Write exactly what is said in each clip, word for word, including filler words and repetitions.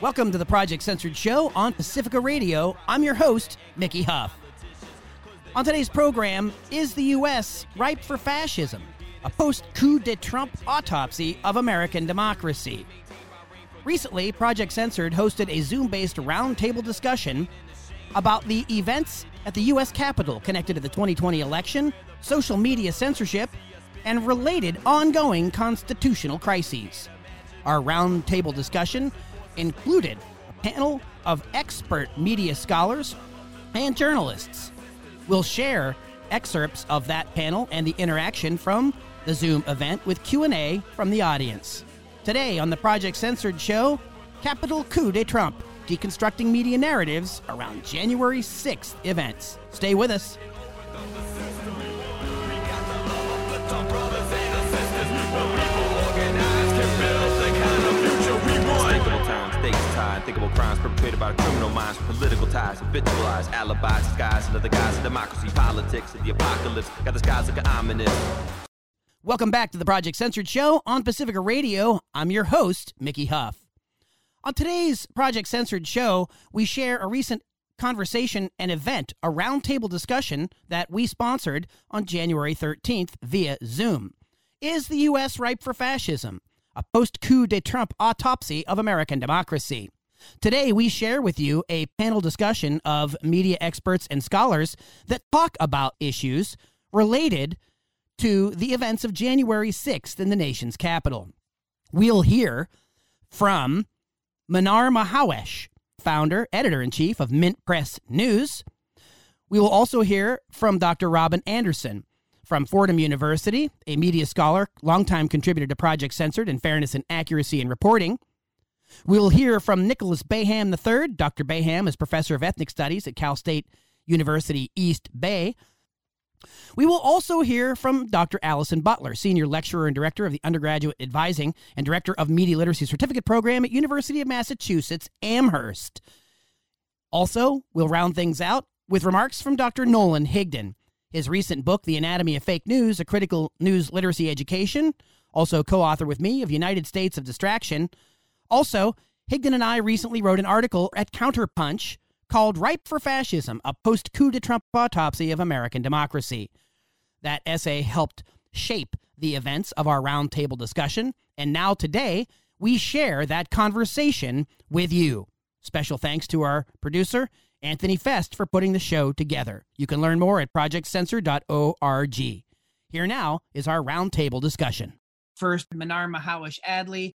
Welcome to the Project Censored Show on Pacifica Radio. I'm your host, Mickey Huff. On today's program, is the U S ripe for fascism? A post-coup de Trump autopsy of American democracy. Recently, Project Censored hosted a Zoom-based roundtable discussion about the events at the U S Capitol connected to the twenty twenty election, social media censorship, and related ongoing constitutional crises. Our roundtable discussion included a panel of expert media scholars and journalists. We'll share excerpts of that panel and the interaction from the Zoom event with Q and A from the audience. Today on the Project Censored Show, Capitol Coup de Trump, deconstructing media narratives around January sixth events. Stay with us. Unthinkable crimes perpetrated by criminal minds, political ties, habitualized alibis, disguised under the guise of democracy, politics, and the apocalypse. Got the skies looking ominous. Welcome back to the Project Censored Show on Pacifica Radio. I'm your host, Mickey Huff. On today's Project Censored Show, we share a recent conversation and event, a roundtable discussion that we sponsored on January thirteenth via Zoom. Is the U S ripe for fascism? A post-coup de Trump autopsy of American democracy. Today, we share with you a panel discussion of media experts and scholars that talk about issues related to the events of January sixth in the nation's capital. We'll hear from Manar Mahawesh, founder, editor-in-chief of Mint Press News. We will also hear from Doctor Robin Anderson from Fordham University, a media scholar, longtime contributor to Project Censored and Fairness and Accuracy in Reporting. We'll hear from Nicholas Baham the third. Doctor Baham is professor of ethnic studies at Cal State University East Bay. We will also hear from Doctor Allison Butler, senior lecturer and director of the Undergraduate Advising and director of Media Literacy Certificate Program at University of Massachusetts Amherst. Also, we'll round things out with remarks from Doctor Nolan Higdon. His recent book, The Anatomy of Fake News, A Critical News Literacy Education, also co-author with me of United States of Distraction. Also, Higdon and I recently wrote an article at Counterpunch called Ripe for Fascism, a post-coup de Trump autopsy of American democracy. That essay helped shape the events of our roundtable discussion, and now today, we share that conversation with you. Special thanks to our producer, Anthony Fest, for putting the show together. You can learn more at project censor dot org. Here now is our roundtable discussion. First, Manar Mahawesh Adley.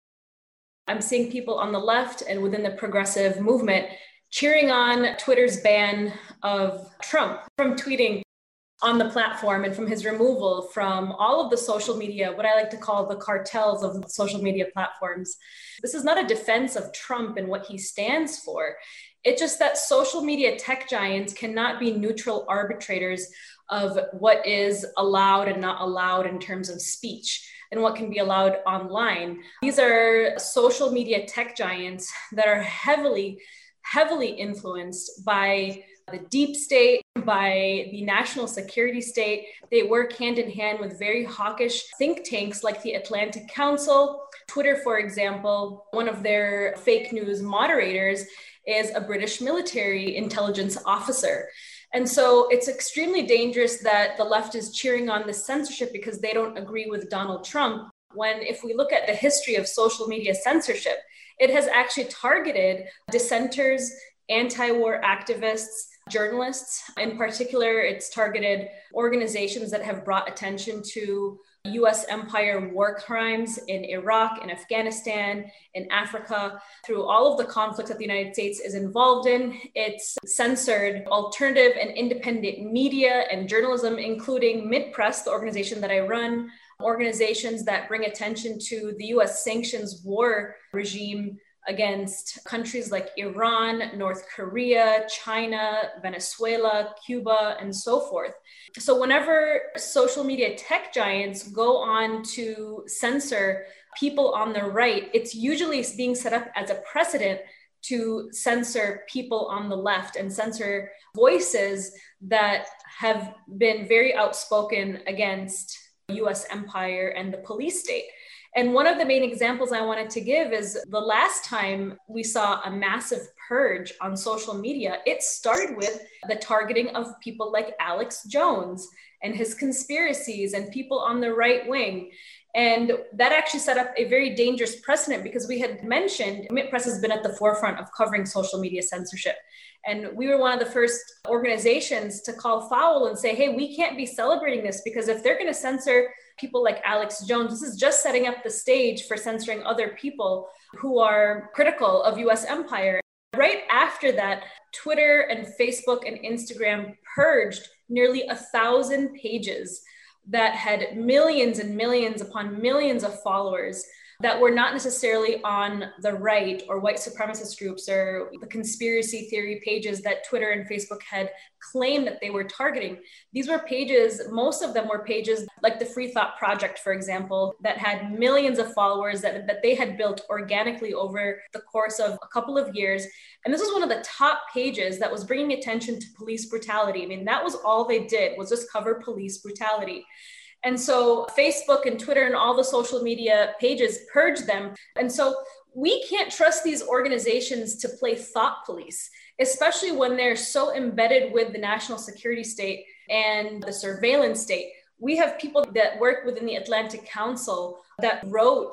I'm seeing people on the left and within the progressive movement cheering on Twitter's ban of Trump from tweeting on the platform and from his removal from all of the social media, what I like to call the cartels of social media platforms. This is not a defense of Trump and what he stands for. It's just that social media tech giants cannot be neutral arbitrators of what is allowed and not allowed in terms of speech and what can be allowed online. These are social media tech giants that are heavily, heavily influenced by the deep state, by the national security state. They work hand in hand with very hawkish think tanks like the Atlantic Council. Twitter, for example, one of their fake news moderators is a British military intelligence officer. And so it's extremely dangerous that the left is cheering on this censorship because they don't agree with Donald Trump, when if we look at the history of social media censorship, it has actually targeted dissenters, anti-war activists, journalists. In particular, it's targeted organizations that have brought attention to U S empire war crimes in Iraq, in Afghanistan, in Africa. Through all of the conflicts that the United States is involved in, it's censored alternative and independent media and journalism, including Mint Press, the organization that I run, organizations that bring attention to the U S sanctions war regime against countries like Iran, North Korea, China, Venezuela, Cuba, and so forth. So whenever social media tech giants go on to censor people on the right, it's usually being set up as a precedent to censor people on the left and censor voices that have been very outspoken against U S empire and the police state. And one of the main examples I wanted to give is the last time we saw a massive purge on social media, it started with the targeting of people like Alex Jones and his conspiracies and people on the right wing. And that actually set up a very dangerous precedent because we had mentioned Mint Press has been at the forefront of covering social media censorship. And we were one of the first organizations to call foul and say, hey, we can't be celebrating this because if they're going to censor people like Alex Jones, this is just setting up the stage for censoring other people who are critical of U S empire. Right after that, Twitter and Facebook and Instagram purged nearly a thousand pages that had millions and millions upon millions of followers that were not necessarily on the right or white supremacist groups or the conspiracy theory pages that Twitter and Facebook had claimed that they were targeting. These were pages, most of them were pages like the Free Thought Project, for example, that had millions of followers that, that they had built organically over the course of a couple of years. And this was one of the top pages that was bringing attention to police brutality. I mean, that was all they did, was just cover police brutality. And so Facebook and Twitter and all the social media pages purged them. And so we can't trust these organizations to play thought police, especially when they're so embedded with the national security state and the surveillance state. We have people that work within the Atlantic Council that wrote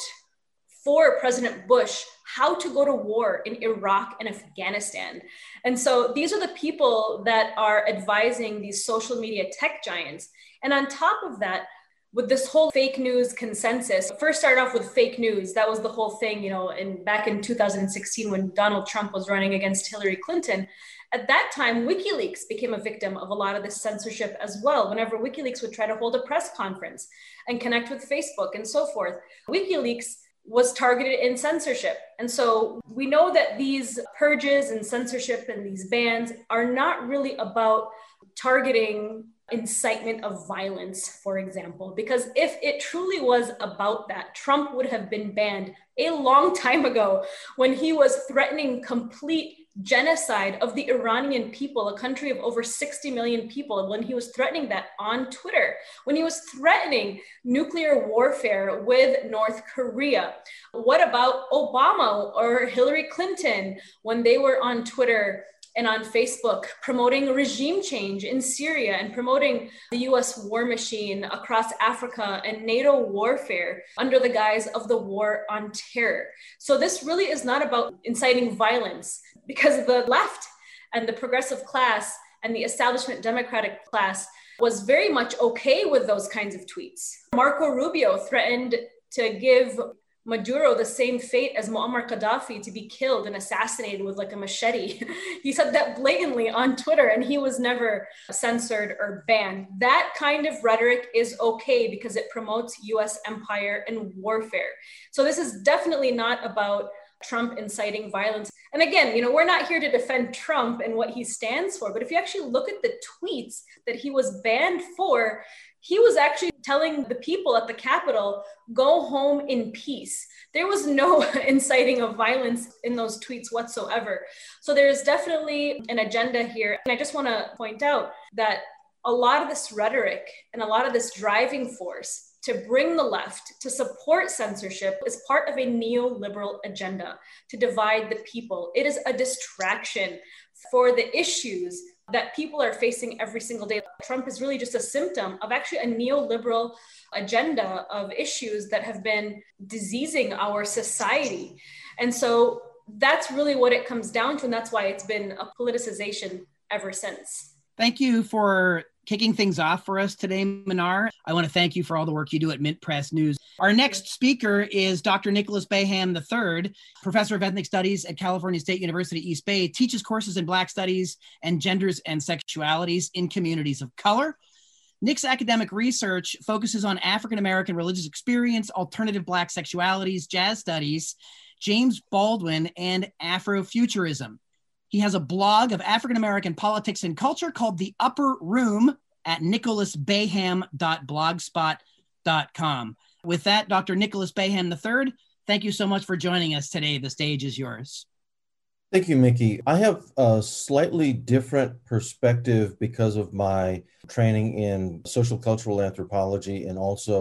for President Bush how to go to war in Iraq and Afghanistan. And so these are the people that are advising these social media tech giants. And on top of that, with this whole fake news consensus, first started off with fake news. That was the whole thing, you know, in back in two thousand sixteen when Donald Trump was running against Hillary Clinton. At that time, WikiLeaks became a victim of a lot of this censorship as well. Whenever WikiLeaks would try to hold a press conference and connect with Facebook and so forth, WikiLeaks was targeted in censorship. And so we know that these purges and censorship and these bans are not really about targeting incitement of violence, for example, because if it truly was about that, Trump would have been banned a long time ago when he was threatening complete genocide of the Iranian people, a country of over sixty million people, when he was threatening that on Twitter, when he was threatening nuclear warfare with North Korea. What about Obama or Hillary Clinton when they were on Twitter and on Facebook promoting regime change in Syria and promoting the U S war machine across Africa and NATO warfare under the guise of the war on terror? So this really is not about inciting violence, because the left and the progressive class and the establishment Democratic class was very much okay with those kinds of tweets. Marco Rubio threatened to give Maduro the same fate as Muammar Gaddafi, to be killed and assassinated with like a machete. He said that blatantly on Twitter, and he was never censored or banned. That kind of rhetoric is okay because it promotes U S empire and warfare. So this is definitely not about Trump inciting violence. And again, you know, we're not here to defend Trump and what he stands for, but if you actually look at the tweets that he was banned for, he was actually telling the people at the Capitol, go home in peace. There was no inciting of violence in those tweets whatsoever. So there's definitely an agenda here. And I just want to point out that a lot of this rhetoric and a lot of this driving force to bring the left to support censorship is part of a neoliberal agenda to divide the people. It is a distraction for the issues that people are facing every single day. Trump is really just a symptom of actually a neoliberal agenda of issues that have been diseasing our society. And so that's really what it comes down to. And that's why it's been a politicization ever since. Thank you for kicking things off for us today, Manar. I want to thank you for all the work you do at Mint Press News. Our next speaker is Doctor Nicholas Baham the third, professor of ethnic studies at California State University, East Bay, teaches courses in Black studies and genders and sexualities in communities of color. Nick's academic research focuses on African-American religious experience, alternative Black sexualities, jazz studies, James Baldwin, and Afrofuturism. He has a blog of African-American politics and culture called The Upper Room at nicholas baham dot blogspot dot com. With that, Doctor Nicholas Baham the third, thank you so much for joining us today. The stage is yours. Thank you, Mickey. I have a slightly different perspective because of my training in social cultural anthropology and also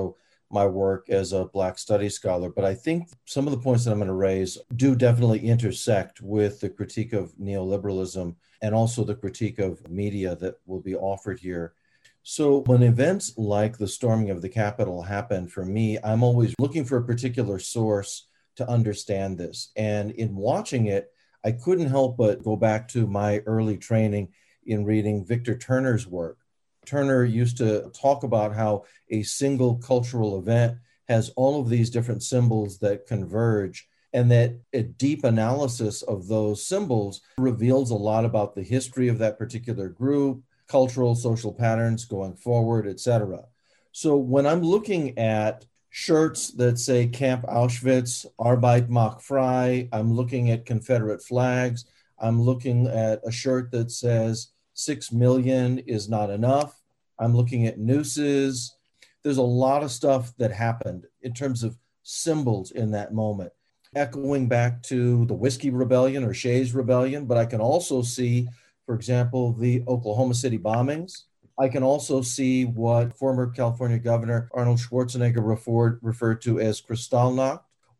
my work as a Black Studies scholar, but I think some of the points that I'm going to raise do definitely intersect with the critique of neoliberalism and also the critique of media that will be offered here. So when events like the storming of the Capitol happen, for me, I'm always looking for a particular source to understand this. And in watching it, I couldn't help but go back to my early training in reading Victor Turner's work. Turner used to talk about how a single cultural event has all of these different symbols that converge, and that a deep analysis of those symbols reveals a lot about the history of that particular group, cultural, social patterns going forward, et cetera. So when I'm looking at shirts that say Camp Auschwitz, Arbeit macht frei, I'm looking at Confederate flags, I'm looking at a shirt that says six million is not enough, I'm looking at nooses. There's a lot of stuff that happened in terms of symbols in that moment, echoing back to the Whiskey Rebellion or Shays Rebellion, but I can also see, for example, the Oklahoma City bombings. I can also see what former California Governor Arnold Schwarzenegger referred, referred to as Kristallnacht,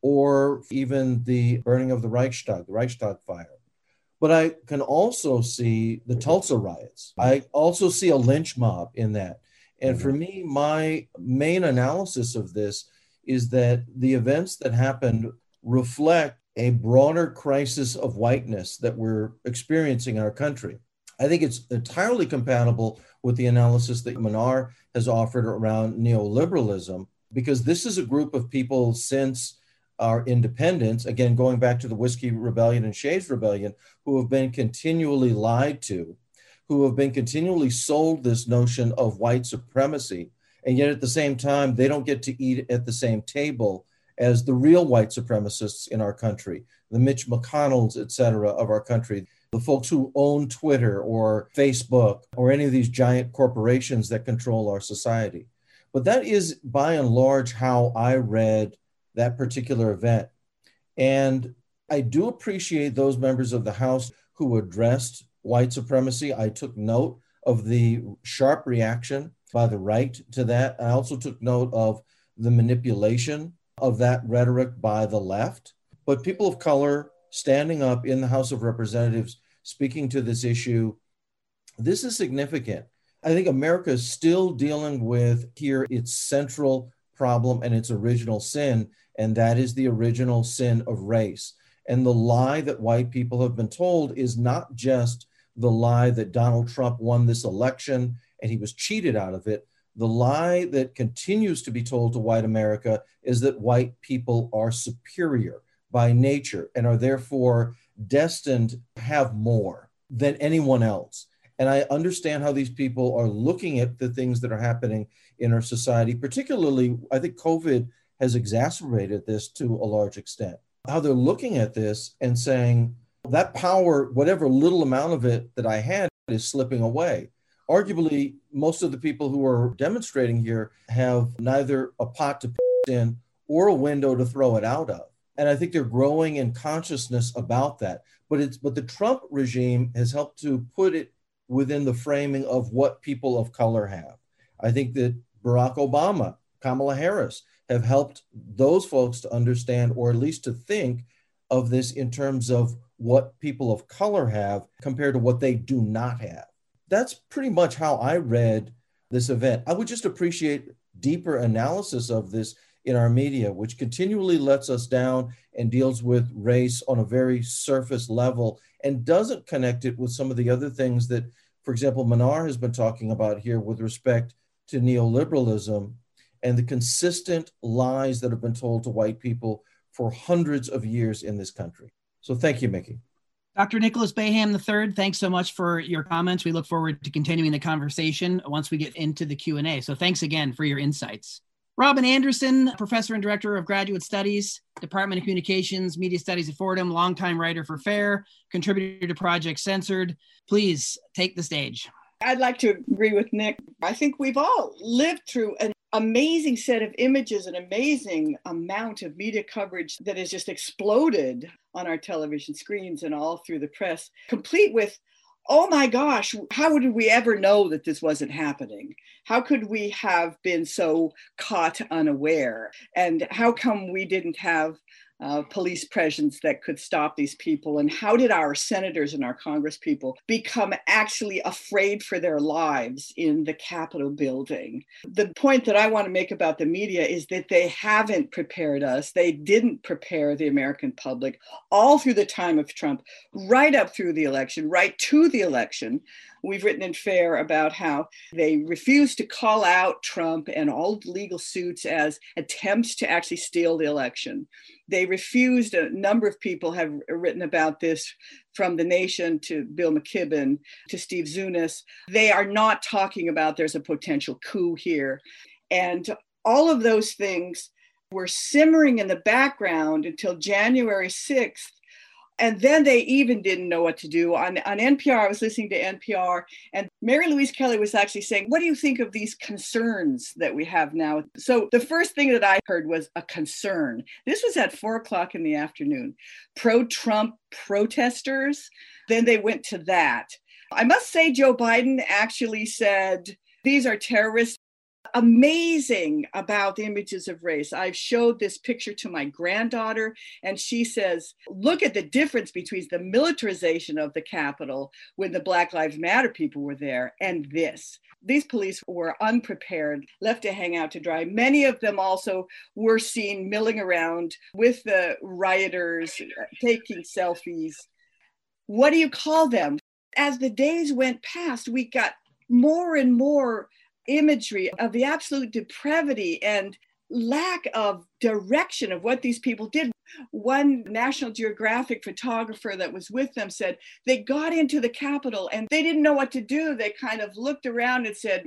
or even the burning of the Reichstag, the Reichstag fire. But I can also see the Tulsa riots. I also see a lynch mob in that. And for me, my main analysis of this is that the events that happened reflect a broader crisis of whiteness that we're experiencing in our country. I think it's entirely compatible with the analysis that Manar has offered around neoliberalism, because this is a group of people since our independence, again, going back to the Whiskey Rebellion and Shays Rebellion, who have been continually lied to, who have been continually sold this notion of white supremacy. And yet at the same time, they don't get to eat at the same table as the real white supremacists in our country, the Mitch McConnells, et cetera, of our country, the folks who own Twitter or Facebook or any of these giant corporations that control our society. But that is by and large how I read that particular event. And I do appreciate those members of the House who addressed white supremacy. I took note of the sharp reaction by the right to that. I also took note of the manipulation of that rhetoric by the left. But people of color standing up in the House of Representatives, speaking to this issue, this is significant. I think America is still dealing with here its central problem and its original sin, and that is the original sin of race. And the lie that white people have been told is not just the lie that Donald Trump won this election and he was cheated out of it. The lie that continues to be told to white America is that white people are superior by nature and are therefore destined to have more than anyone else. And I understand how these people are looking at the things that are happening in our society. Particularly, I think COVID has exacerbated this to a large extent. How they're looking at this and saying, that power, whatever little amount of it that I had, is slipping away. Arguably, most of the people who are demonstrating here have neither a pot to put in or a window to throw it out of. And I think they're growing in consciousness about that. But it's but the Trump regime has helped to put it within the framing of what people of color have. I think that Barack Obama, Kamala Harris have helped those folks to understand, or at least to think of this in terms of what people of color have compared to what they do not have. That's pretty much how I read this event. I would just appreciate deeper analysis of this in our media, which continually lets us down and deals with race on a very surface level and doesn't connect it with some of the other things that, for example, Manar has been talking about here with respect to neoliberalism and the consistent lies that have been told to white people for hundreds of years in this country. So thank you, Mickey. Doctor Nicholas Baham the third, thanks so much for your comments. We look forward to continuing the conversation once we get into the Q and A. So thanks again for your insights. Robin Anderson, Professor and Director of Graduate Studies, Department of Communications, Media Studies at Fordham, longtime writer for FAIR, contributor to Project Censored. Please take the stage. I'd like to agree with Nick. I think we've all lived through an amazing set of images, an amazing amount of media coverage that has just exploded on our television screens and all through the press, complete with oh my gosh, how did we ever know that this wasn't happening? How could we have been so caught unaware? And how come we didn't have uh, police presence that could stop these people? And how did our senators and our Congress people become actually afraid for their lives in the Capitol building? The point that I want to make about the media is that they haven't prepared us. They didn't prepare the American public all through the time of Trump, right up through the election, right to the election. We've written in FAIR about how they refused to call out Trump and all the legal suits as attempts to actually steal the election. They refused, a number of people have written about this, from The Nation to Bill McKibben to Steve Zunis. They are not talking about there's a potential coup here. And all of those things were simmering in the background until January sixth. And then they even didn't know what to do. On, on N P R, I was listening to N P R, and Mary Louise Kelly was actually saying, what do you think of these concerns that we have now? So the first thing that I heard was a concern. This was at four o'clock in the afternoon. Pro-Trump protesters, then they went to that. I must say Joe Biden actually said, these are terrorists. Amazing about the images of race. I've showed this picture to my granddaughter, and she says, look at the difference between the militarization of the Capitol when the Black Lives Matter people were there and this. These police were unprepared, left to hang out to dry. Many of them also were seen milling around with the rioters, taking selfies. What do you call them? As the days went past, we got more and more imagery of the absolute depravity and lack of direction of what these people did. One National Geographic photographer that was with them said they got into the Capitol and they didn't know what to do. They kind of looked around and said,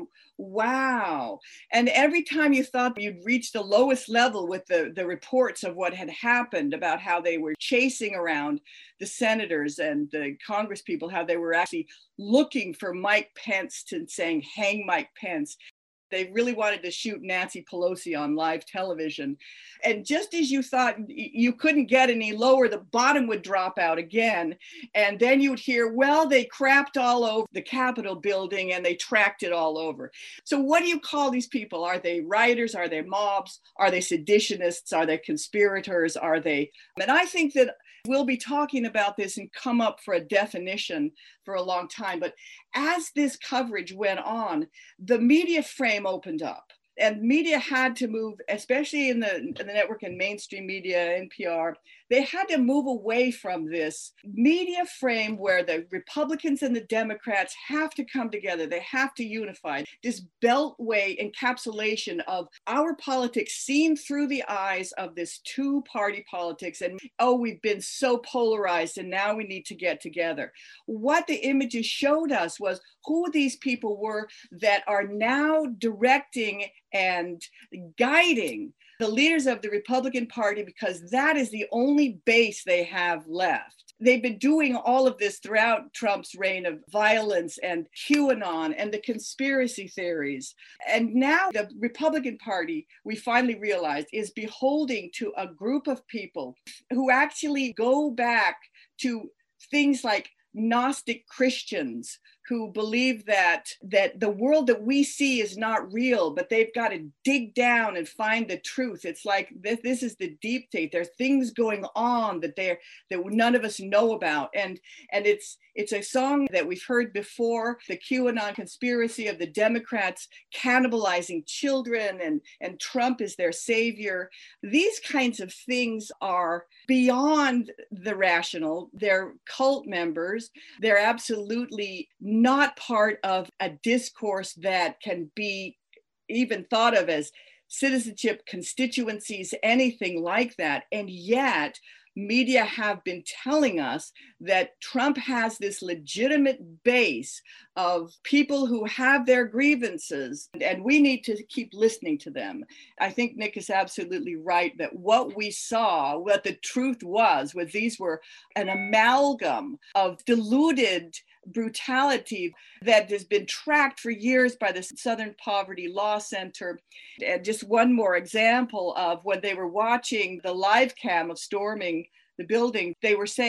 wow. And every time you thought you'd reached the lowest level with the, the reports of what had happened about how they were chasing around the senators and the Congress people, how they were actually looking for Mike Pence and saying, hang Mike Pence. They really wanted to shoot Nancy Pelosi on live television. And just as you thought you couldn't get any lower, the bottom would drop out again. And then you'd hear, well, they crapped all over the Capitol building and they tracked it all over. So what do you call these people? Are they rioters? Are they mobs? Are they seditionists? Are they conspirators? Are they? And I think that we'll be talking about this and come up for a definition for a long time. But as this coverage went on, the media frame opened up. And media had to move, especially in the, in the network and mainstream media, N P R, they had to move away from this media frame where the Republicans and the Democrats have to come together. They have to unify. This beltway encapsulation of our politics seen through the eyes of this two-party politics. And, oh, we've been so polarized and now we need to get together. What the images showed us was who these people were that are now directing and guiding the leaders of the Republican Party, because that is the only base they have left. They've been doing all of this throughout Trump's reign of violence and QAnon and the conspiracy theories. And now the Republican Party, we finally realized, is beholding to a group of people who actually go back to things like Gnostic Christians who believe that that the world that we see is not real, but they've got to dig down and find the truth. It's like this, this is the deep state. There are things going on that they're that none of us know about. And and it's it's a song that we've heard before, the QAnon conspiracy of the Democrats cannibalizing children and, and Trump is their savior. These kinds of things are beyond the rational. They're cult members. They're absolutely not part of a discourse that can be even thought of as citizenship constituencies, anything like that. And yet, media have been telling us that Trump has this legitimate base of people who have their grievances, and we need to keep listening to them. I think Nick is absolutely right that what we saw, what the truth was, was these were an amalgam of deluded brutality that has been tracked for years by the Southern Poverty Law Center. And just one more example of when they were watching the live cam of storming the building, they were saying,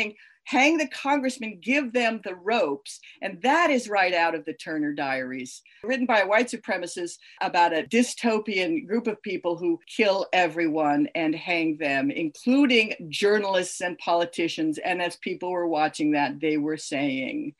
hang the congressman, give them the ropes. And that is right out of the Turner Diaries, written by a white supremacist about a dystopian group of people who kill everyone and hang them, including journalists and politicians. And as people were watching that, they were saying,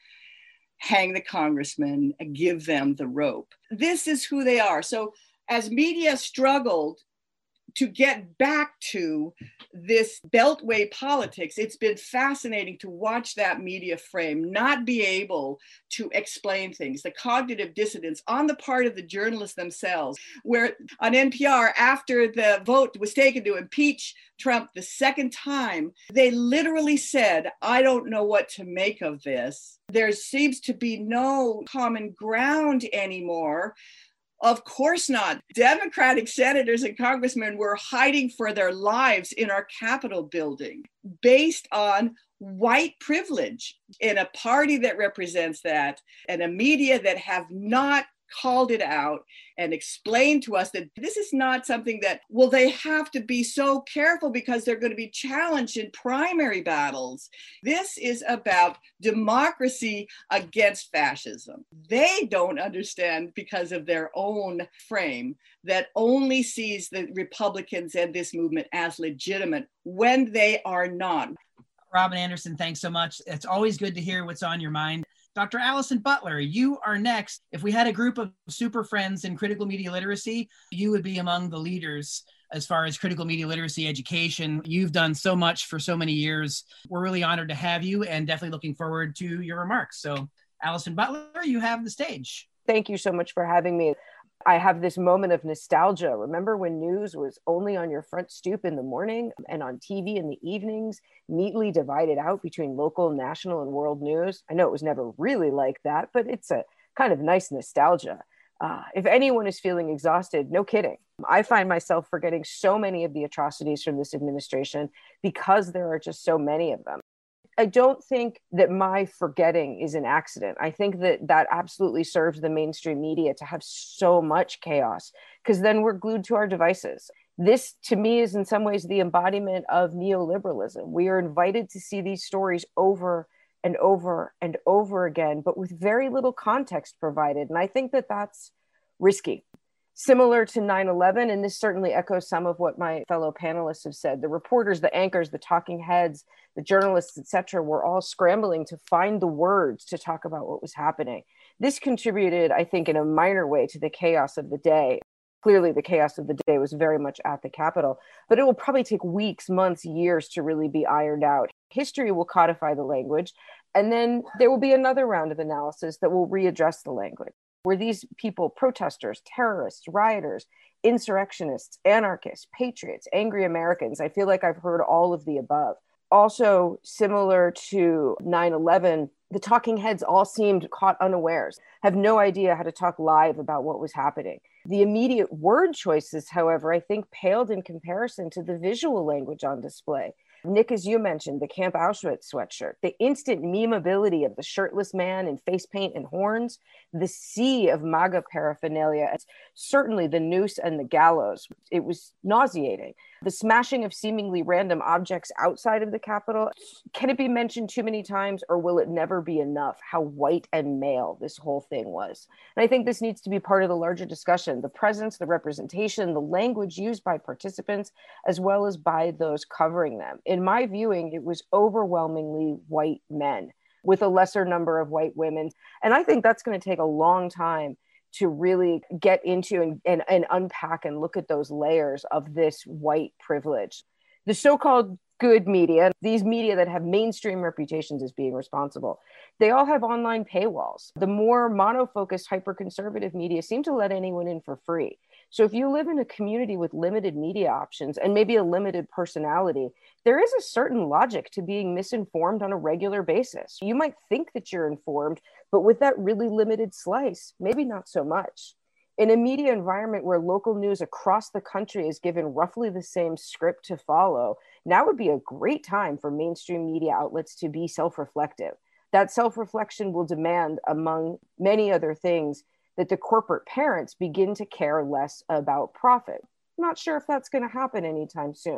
hang the congressman, give them the rope. This is who they are. So as media struggled to get back to this beltway politics, it's been fascinating to watch that media frame not be able to explain things, the cognitive dissonance on the part of the journalists themselves, where on N P R, after the vote was taken to impeach Trump the second time, they literally said, I don't know what to make of this. There seems to be no common ground anymore. Of course not. Democratic senators and congressmen were hiding for their lives in our Capitol building based on white privilege in a party that represents that and a media that have not called it out and explained to us that this is not something that, well, they have to be so careful because they're going to be challenged in primary battles. This is about democracy against fascism. They don't understand because of their own frame that only sees the Republicans and this movement as legitimate when they are not. Robin Anderson, thanks so much. It's always good to hear what's on your mind. Doctor Allison Butler, you are next. If we had a group of super friends in critical media literacy, you would be among the leaders as far as critical media literacy education. You've done so much for so many years. We're really honored to have you and definitely looking forward to your remarks. So Allison Butler, you have the stage. Thank you so much for having me. I have this moment of nostalgia. Remember when news was only on your front stoop in the morning and on T V in the evenings, neatly divided out between local, national, and world news? I know it was never really like that, but it's a kind of nice nostalgia. Uh, if anyone is feeling exhausted, no kidding. I find myself forgetting so many of the atrocities from this administration because there are just so many of them. I don't think that my forgetting is an accident. I think that that absolutely serves the mainstream media to have so much chaos because then we're glued to our devices. This, to me, is in some ways the embodiment of neoliberalism. We are invited to see these stories over and over and over again, but with very little context provided. And I think that that's risky. Similar to nine eleven, and this certainly echoes some of what my fellow panelists have said, the reporters, the anchors, the talking heads, the journalists, et cetera, were all scrambling to find the words to talk about what was happening. This contributed, I think, in a minor way to the chaos of the day. Clearly, the chaos of the day was very much at the Capitol, but it will probably take weeks, months, years to really be ironed out. History will codify the language, and then there will be another round of analysis that will readdress the language. Were these people protesters, terrorists, rioters, insurrectionists, anarchists, patriots, angry Americans? I feel like I've heard all of the above. Also, similar to nine eleven, the talking heads all seemed caught unawares, have no idea how to talk live about what was happening. The immediate word choices, however, I think paled in comparison to the visual language on display. Nick, as you mentioned, the Camp Auschwitz sweatshirt, the instant memeability of the shirtless man in face paint and horns, the sea of MAGA paraphernalia, certainly the noose and the gallows. It was nauseating. The smashing of seemingly random objects outside of the Capitol. Can it be mentioned too many times, or will it never be enough how white and male this whole thing was? And I think this needs to be part of the larger discussion, the presence, the representation, the language used by participants, as well as by those covering them. In my viewing, it was overwhelmingly white men with a lesser number of white women. And I think that's going to take a long time to really get into and, and, and unpack and look at those layers of this white privilege. The so-called good media, these media that have mainstream reputations as being responsible, they all have online paywalls. The more mono-focused, hyper-conservative media seem to let anyone in for free. So if you live in a community with limited media options and maybe a limited personality, there is a certain logic to being misinformed on a regular basis. You might think that you're informed, but with that really limited slice, maybe not so much. In a media environment where local news across the country is given roughly the same script to follow, now would be a great time for mainstream media outlets to be self-reflective. That self-reflection will demand, among many other things, that the corporate parents begin to care less about profit. I'm not sure if that's going to happen anytime soon.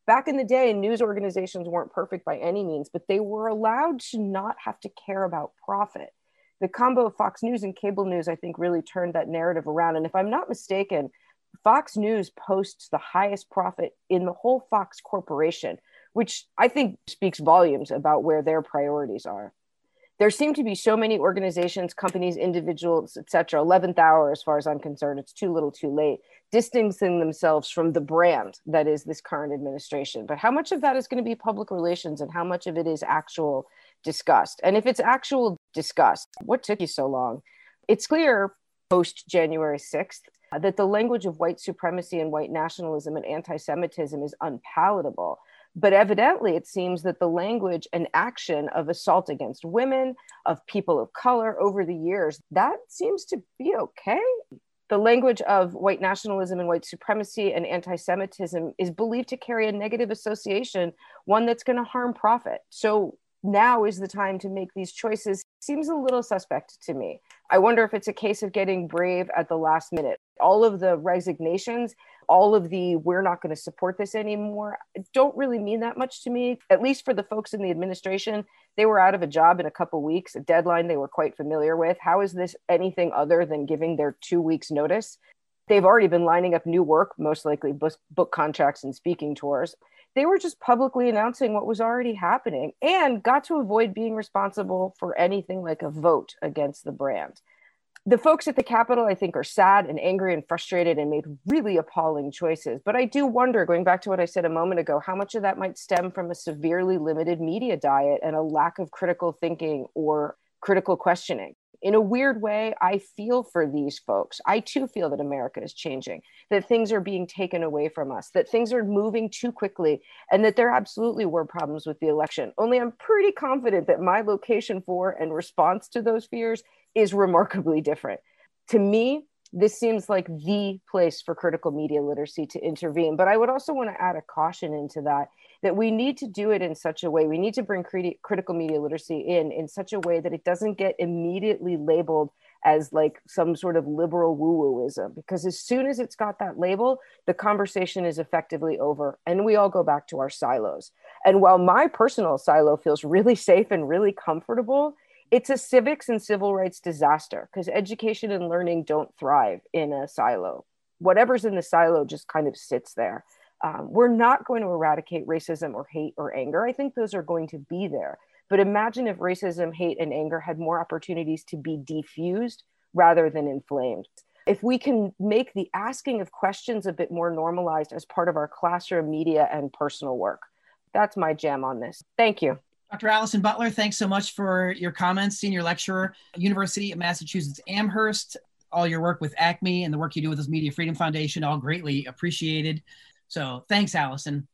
Back in the day, news organizations weren't perfect by any means, but they were allowed to not have to care about profit. The combo of Fox News and cable news, I think, really turned that narrative around. And if I'm not mistaken, Fox News posts the highest profit in the whole Fox corporation, which I think speaks volumes about where their priorities are. There seem to be so many organizations, companies, individuals, et cetera, eleventh hour, as far as I'm concerned, it's too little too late, distancing themselves from the brand that is this current administration. But how much of that is going to be public relations and how much of it is actual disgust? And if it's actual disgust, what took you so long? It's clear post January sixth that the language of white supremacy and white nationalism and anti-Semitism is unpalatable. But evidently, it seems that the language and action of assault against women, of people of color over the years, that seems to be okay. The language of white nationalism and white supremacy and anti-Semitism is believed to carry a negative association, one that's going to harm profit. So now is the time to make these choices. Seems a little suspect to me. I wonder if it's a case of getting brave at the last minute. All of the resignations, all of the we're not going to support this anymore, don't really mean that much to me. At least for the folks in the administration, they were out of a job in a couple weeks, a deadline they were quite familiar with. How is this anything other than giving their two weeks notice? They've already been lining up new work, most likely book contracts and speaking tours. They were just publicly announcing what was already happening and got to avoid being responsible for anything like a vote against the brand. The folks at the Capitol, I think, are sad and angry and frustrated and made really appalling choices. But I do wonder, going back to what I said a moment ago, how much of that might stem from a severely limited media diet and a lack of critical thinking or critical questioning. In a weird way, I feel for these folks. I too feel that America is changing, that things are being taken away from us, that things are moving too quickly, and that there absolutely were problems with the election. Only I'm pretty confident that my location for and response to those fears is remarkably different. To me, this seems like the place for critical media literacy to intervene. But I would also want to add a caution into that, that we need to do it in such a way, we need to bring criti- critical media literacy in, in such a way that it doesn't get immediately labeled as like some sort of liberal woo-wooism. Because as soon as it's got that label, the conversation is effectively over and we all go back to our silos. And while my personal silo feels really safe and really comfortable, it's a civics and civil rights disaster because education and learning don't thrive in a silo. Whatever's in the silo just kind of sits there. Um, we're not going to eradicate racism or hate or anger. I think those are going to be there. But imagine if racism, hate, and anger had more opportunities to be diffused rather than inflamed. If we can make the asking of questions a bit more normalized as part of our classroom, media, and personal work. That's my jam on this. Thank you. Doctor Allison Butler, thanks so much for your comments. Senior lecturer, University of Massachusetts Amherst. All your work with ACME and the work you do with this Media Freedom Foundation, all greatly appreciated. So thanks, Allison.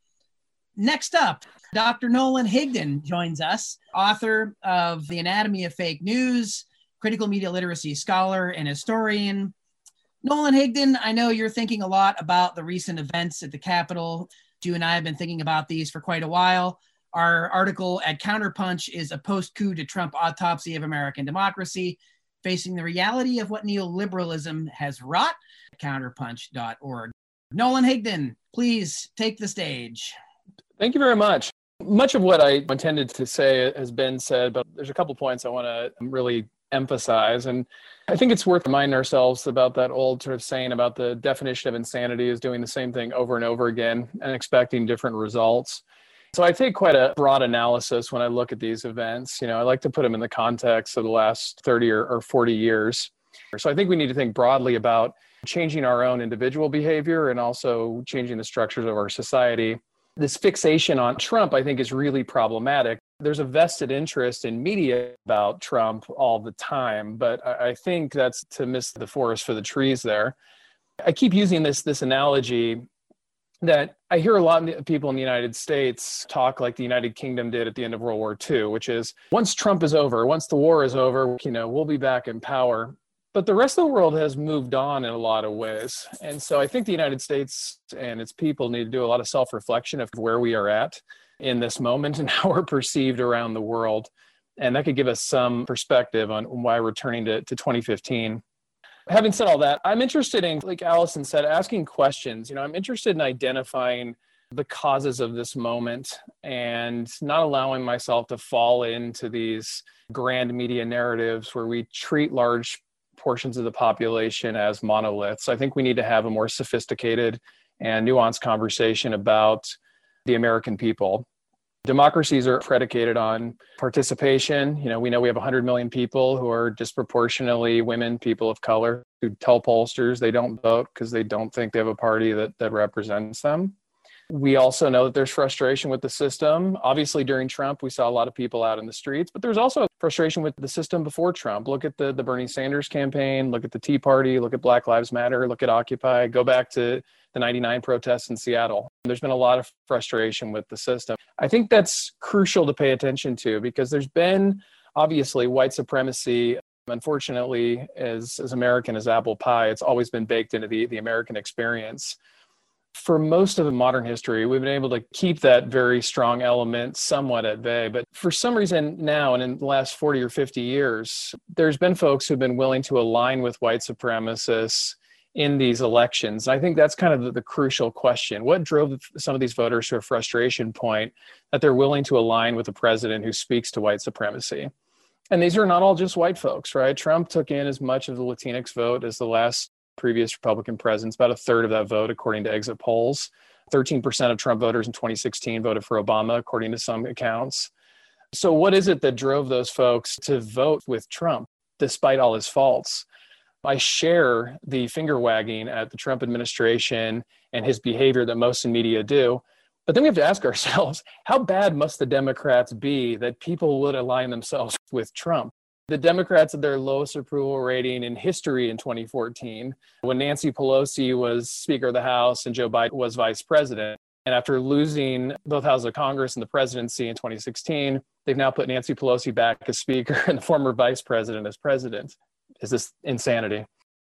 Next up, Doctor Nolan Higdon joins us, author of The Anatomy of Fake News, critical media literacy scholar and historian. Nolan Higdon, I know you're thinking a lot about the recent events at the Capitol. You and I have been thinking about these for quite a while. Our article at Counterpunch is a post-coup to Trump autopsy of American democracy, facing the reality of what neoliberalism has wrought, counterpunch dot org. Nolan Higdon, please take the stage. Thank you very much. Much of what I intended to say has been said, but there's a couple points I want to really emphasize. And I think it's worth reminding ourselves about that old sort of saying about the definition of insanity is doing the same thing over and over again and expecting different results. So I take quite a broad analysis when I look at these events. You know, I like to put them in the context of the last thirty or, or forty years. So I think we need to think broadly about changing our own individual behavior and also changing the structures of our society. This fixation on Trump, I think, is really problematic. There's a vested interest in media about Trump all the time, but I think that's to miss the forest for the trees there. I keep using this, this analogy that I hear a lot of people in the United States talk like the United Kingdom did at the end of World War Two, which is once Trump is over, once the war is over, you know, we'll be back in power. But the rest of the world has moved on in a lot of ways. And so I think the United States and its people need to do a lot of self-reflection of where we are at in this moment and how we're perceived around the world. And that could give us some perspective on why we're turning to, to twenty fifteen. Having said all that, I'm interested in, like Allison said, asking questions. You know, I'm interested in identifying the causes of this moment and not allowing myself to fall into these grand media narratives where we treat large portions of the population as monoliths. I think we need to have a more sophisticated and nuanced conversation about the American people. Democracies are predicated on participation. You know, we know we have one hundred million people who are disproportionately women, people of color, who tell pollsters they don't vote because they don't think they have a party that, that represents them. We also know that there's frustration with the system. Obviously, during Trump, we saw a lot of people out in the streets, but there's also frustration with the system before Trump. Look at the, the Bernie Sanders campaign, look at the Tea Party, look at Black Lives Matter, look at Occupy, go back to the ninety-nine protests in Seattle. There's been a lot of frustration with the system. I think that's crucial to pay attention to because there's been, obviously, white supremacy. Unfortunately, as, as American as apple pie, it's always been baked into the, the American experience. For most of the modern history, we've been able to keep that very strong element somewhat at bay. But for some reason now, and in the last forty or fifty years, there's been folks who've been willing to align with white supremacists in these elections. I think that's kind of the, the crucial question. What drove some of these voters to a frustration point that they're willing to align with a president who speaks to white supremacy? And these are not all just white folks, right? Trump took in as much of the Latinx vote as the last previous Republican presidents, about a third of that vote, according to exit polls. thirteen percent of Trump voters in twenty sixteen voted for Obama, according to some accounts. So what is it that drove those folks to vote with Trump, despite all his faults? I share the finger wagging at the Trump administration and his behavior that most in media do. But then we have to ask ourselves, how bad must the Democrats be that people would align themselves with Trump? The Democrats had their lowest approval rating in history in twenty fourteen, when Nancy Pelosi was Speaker of the House and Joe Biden was Vice President. And after losing both houses of Congress and the presidency in twenty sixteen, they've now put Nancy Pelosi back as Speaker and the former Vice President as President. Is this insanity?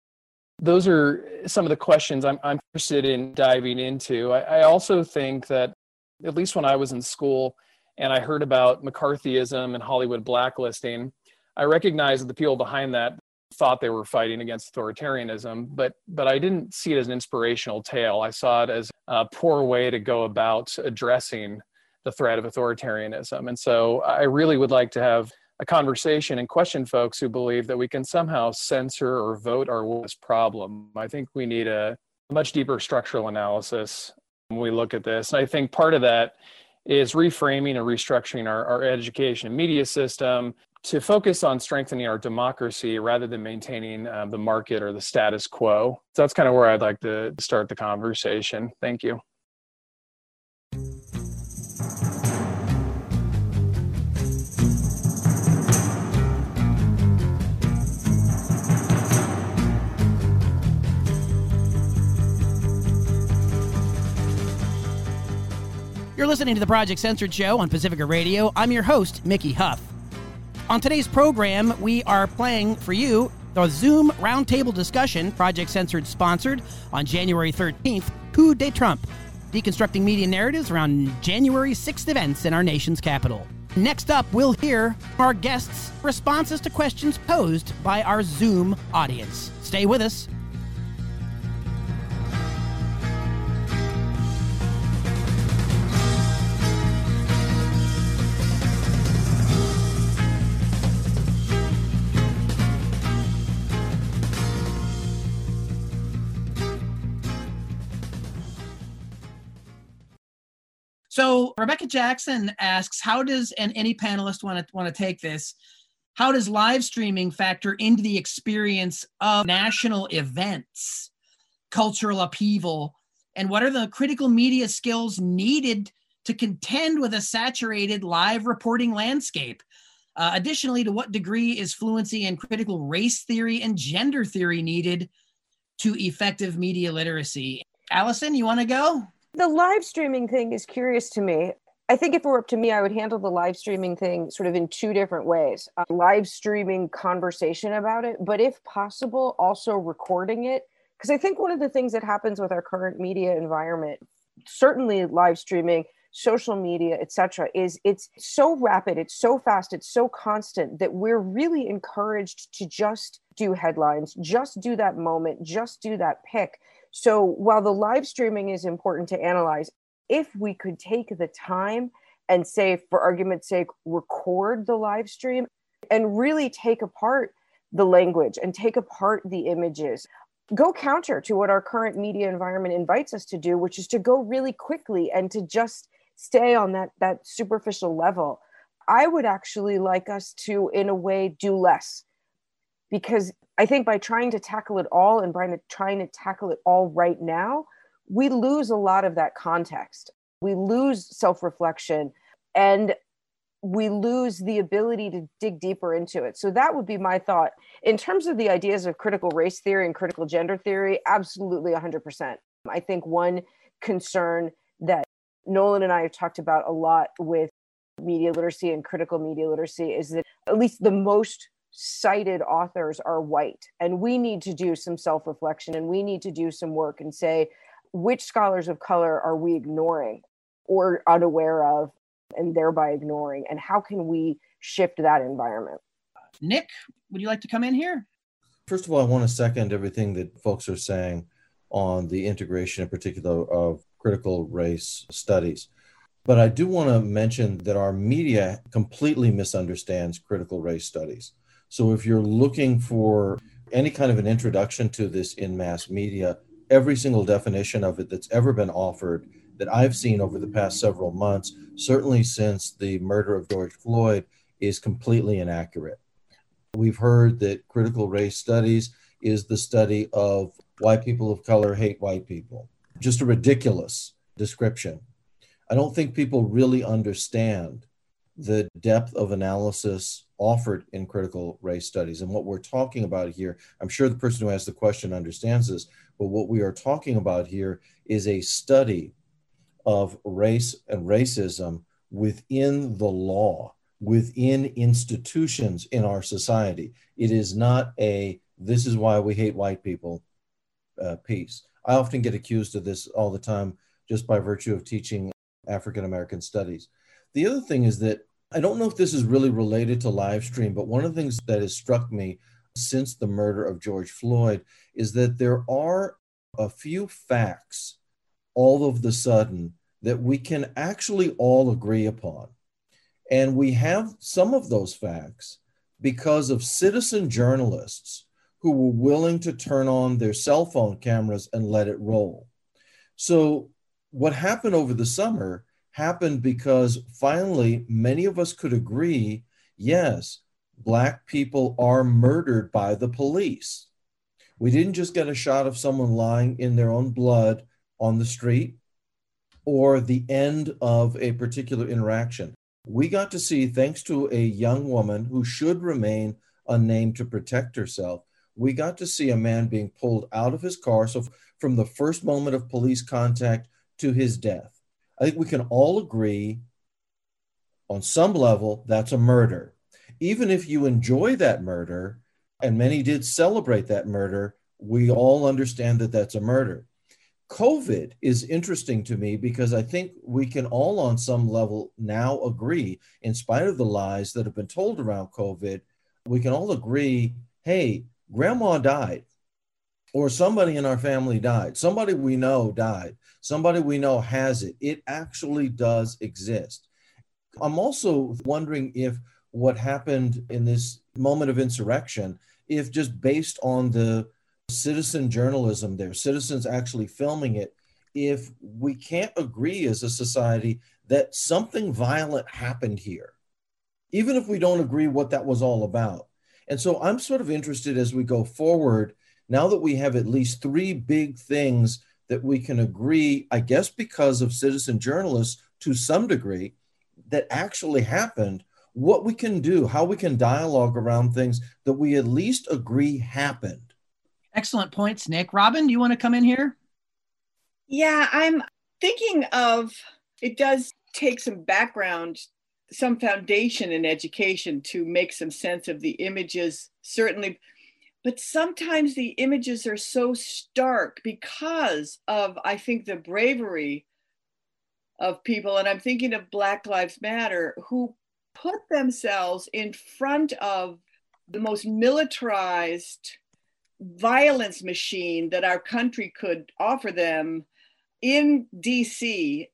Those are some of the questions I'm, I'm interested in diving into. I, I also think that, at least when I was in school and I heard about McCarthyism and Hollywood blacklisting, I recognized that the people behind that thought they were fighting against authoritarianism, but but I didn't see it as an inspirational tale. I saw it as a poor way to go about addressing the threat of authoritarianism. And so I really would like to have a conversation and question folks who believe that we can somehow censor or vote our way this problem. I think we need a much deeper structural analysis when we look at this. And I think part of that is reframing and restructuring our, our education and media system to focus on strengthening our democracy rather than maintaining um, the market or the status quo. So that's kind of where I'd like to start the conversation. Thank you. You're listening to the Project Censored Show on Pacifica Radio. I'm your host, Mickey Huff. On today's program, we are playing for you the Zoom Roundtable discussion, Project Censored sponsored, on January thirteenth, Coup de Trump, deconstructing media narratives around January sixth events in our nation's capital. Next up, we'll hear our guests' responses to questions posed by our Zoom audience. Stay with us. So Rebecca Jackson asks, how does, and any panelist want to want to take this, how does live streaming factor into the experience of national events, cultural upheaval, and what are the critical media skills needed to contend with a saturated live reporting landscape? Uh, additionally, to what degree is fluency in critical race theory and gender theory needed to effective media literacy? Allison, you want to go? The live streaming thing is curious to me. I think if it were up to me, I would handle the live streaming thing sort of in two different ways. Uh, live streaming conversation about it, but if possible, also recording it. Because I think one of the things that happens with our current media environment, certainly live streaming, social media, et cetera, is it's so rapid, it's so fast, it's so constant that we're really encouraged to just do headlines, just do that moment, just do that pick. So while the live streaming is important to analyze, if we could take the time and say, for argument's sake, record the live stream and really take apart the language and take apart the images, go counter to what our current media environment invites us to do, which is to go really quickly and to just stay on that, that superficial level. I would actually like us to, in a way, do less, because I think by trying to tackle it all and trying to, trying to tackle it all right now, we lose a lot of that context. We lose self-reflection and we lose the ability to dig deeper into it. So that would be my thought. In terms of the ideas of critical race theory and critical gender theory, absolutely one hundred percent. I think one concern that Nolan and I have talked about a lot with media literacy and critical media literacy is that at least the most cited authors are white. And we need to do some self-reflection and we need to do some work and say, which scholars of color are we ignoring or unaware of and thereby ignoring? And how can we shift that environment? Nick, would you like to come in here? First of all, I want to second everything that folks are saying on the integration in particular of critical race studies. But I do want to mention that our media completely misunderstands critical race studies. So if you're looking for any kind of an introduction to this in mass media, every single definition of it that's ever been offered that I've seen over the past several months, certainly since the murder of George Floyd, is completely inaccurate. We've heard that critical race studies is the study of why people of color hate white people. Just a ridiculous description. I don't think people really understand the depth of analysis offered in critical race studies. And what we're talking about here, I'm sure the person who asked the question understands this, but what we are talking about here is a study of race and racism within the law, within institutions in our society. It is not a, this is why we hate white people uh, piece. I often get accused of this all the time just by virtue of teaching African American studies. The other thing is that I don't know if this is really related to live stream, but one of the things that has struck me since the murder of George Floyd is that there are a few facts all of the sudden that we can actually all agree upon. And we have some of those facts because of citizen journalists who were willing to turn on their cell phone cameras and let it roll. So what happened over the summer happened because finally many of us could agree, yes, Black people are murdered by the police. We didn't just get a shot of someone lying in their own blood on the street or the end of a particular interaction. We got to see, thanks to a young woman who should remain unnamed to protect herself, we got to see a man being pulled out of his car. So from the first moment of police contact to his death, I think we can all agree on some level that's a murder. Even if you enjoy that murder, and many did celebrate that murder, we all understand that that's a murder. COVID is interesting to me because I think we can all on some level now agree, in spite of the lies that have been told around COVID, we can all agree, hey, grandma died, or somebody in our family died, somebody we know died, somebody we know has it. It actually does exist. I'm also wondering if what happened in this moment of insurrection, if just based on the citizen journalism there, citizens actually filming it, if we can't agree as a society that something violent happened here, even if we don't agree what that was all about. And so I'm sort of interested as we go forward, now that we have at least three big things that we can agree, I guess because of citizen journalists to some degree, that actually happened, what we can do, how we can dialogue around things that we at least agree happened. Excellent points, Nick. Robin, do you want to come in here? Yeah, I'm thinking of, it does take some background, some foundation in education to make some sense of the images, certainly. But sometimes the images are so stark because of, I think, the bravery of people. And I'm thinking of Black Lives Matter, who put themselves in front of the most militarized violence machine that our country could offer them in D C,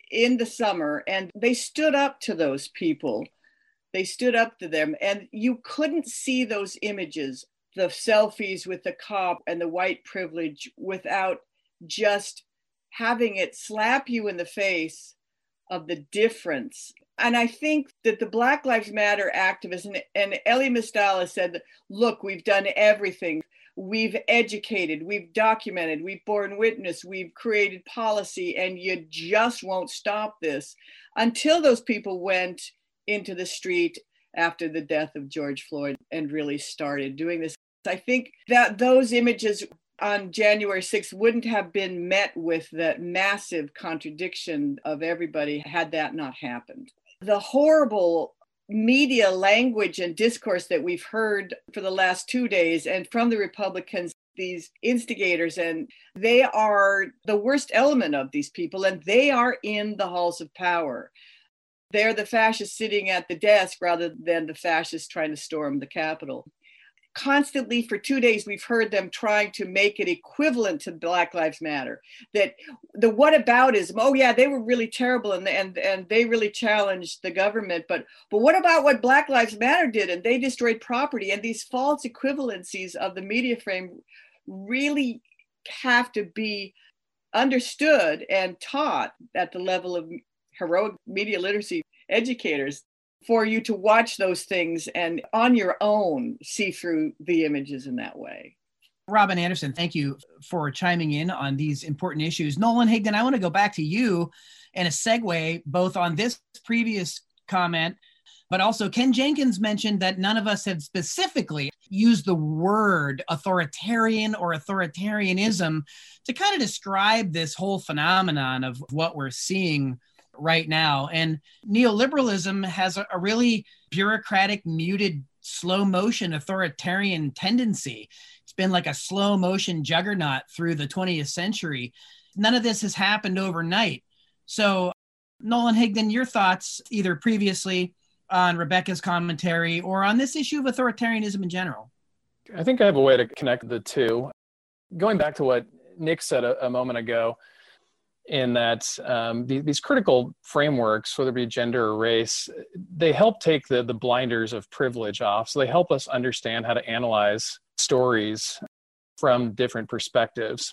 in the summer, and they stood up to those people. They stood up to them, and you couldn't see those images, the selfies with the cop and the white privilege, without just having it slap you in the face of the difference. And I think that the Black Lives Matter activists, and, and Elie Mystal said, look, we've done everything. We've educated, we've documented, we've borne witness, we've created policy, and you just won't stop this, until those people went into the street after the death of George Floyd and really started doing this. I think that those images on January sixth wouldn't have been met with the massive contradiction of everybody had that not happened. The horrible media language and discourse that we've heard for the last two days and from the Republicans, these instigators, and they are the worst element of these people, and they are in the halls of power. They're the fascists sitting at the desk rather than the fascists trying to storm the Capitol. Constantly for two days, we've heard them trying to make it equivalent to Black Lives Matter. That the whataboutism, oh yeah, they were really terrible and, and, and they really challenged the government. But, but what about what Black Lives Matter did? And they destroyed property. And these false equivalencies of the media frame really have to be understood and taught at the level of heroic media literacy educators, for you to watch those things and on your own see through the images in that way. Robin Anderson, thank you for chiming in on these important issues. Nolan Higdon, I want to go back to you and a segue both on this previous comment, but also Ken Jenkins mentioned that none of us have specifically used the word authoritarian or authoritarianism to kind of describe this whole phenomenon of what we're seeing right now. And neoliberalism has a, a really bureaucratic, muted, slow motion authoritarian tendency. It's been like a slow motion juggernaut through the twentieth century. None of this has happened overnight. So Nolan Higdon, your thoughts either previously on Rebecca's commentary or on this issue of authoritarianism in general? I think I have a way to connect the two. Going back to what Nick said a, a moment ago, in that um, the, these critical frameworks, whether it be gender or race, they help take the, the blinders of privilege off. So they help us understand how to analyze stories from different perspectives.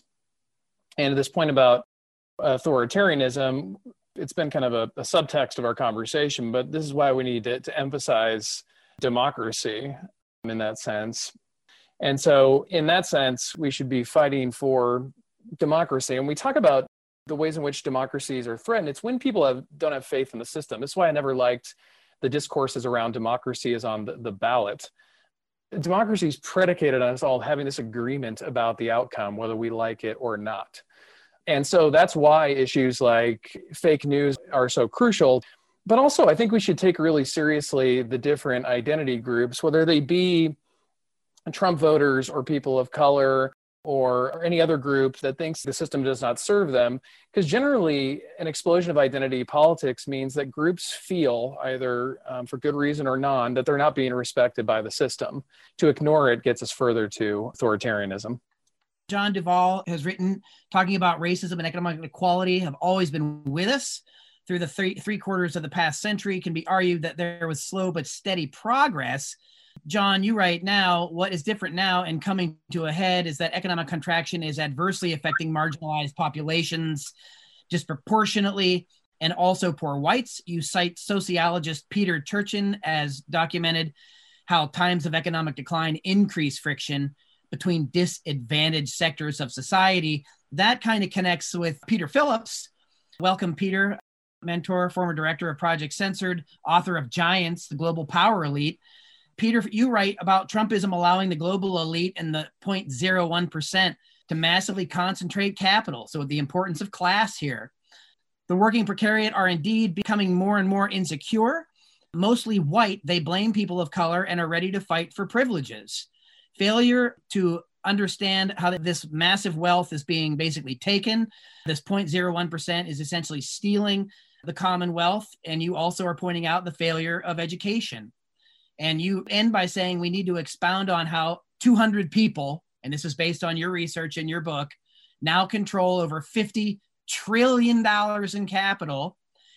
And this point about authoritarianism, it's been kind of a, a subtext of our conversation, but this is why we need to, to emphasize democracy in that sense. And so in that sense, we should be fighting for democracy. And we talk about the ways in which democracies are threatened. It's when people have, don't have faith in the system. That's why I never liked the discourses around democracy is on the, the ballot. Democracy is predicated on us all having this agreement about the outcome, whether we like it or not. And so that's why issues like fake news are so crucial. But also, I think we should take really seriously the different identity groups, whether they be Trump voters or people of color, or any other group that thinks the system does not serve them. Because generally, an explosion of identity politics means that groups feel, either um, for good reason or non, that they're not being respected by the system. To ignore it gets us further to authoritarianism. John Duvall has written, talking about racism and economic inequality have always been with us through the three, three quarters of the past century. It can be argued that there was slow but steady progress. John, you write now, what is different now and coming to a head is that economic contraction is adversely affecting marginalized populations disproportionately, and also poor whites. You cite sociologist Peter Turchin as documented how times of economic decline increase friction between disadvantaged sectors of society. That kind of connects with Peter Phillips. Welcome, Peter, mentor, former director of Project Censored, author of Giants, the Global Power Elite. Peter, you write about Trumpism allowing the global elite and the zero point zero one percent to massively concentrate capital. So the importance of class here. The working precariat are indeed becoming more and more insecure. Mostly white, they blame people of color and are ready to fight for privileges. Failure to understand how this massive wealth is being basically taken. This zero point zero one percent is essentially stealing the Commonwealth. And you also are pointing out the failure of education. And you end by saying we need to expound on how two hundred people, and this is based on your research in your book, now control over fifty trillion dollars in capital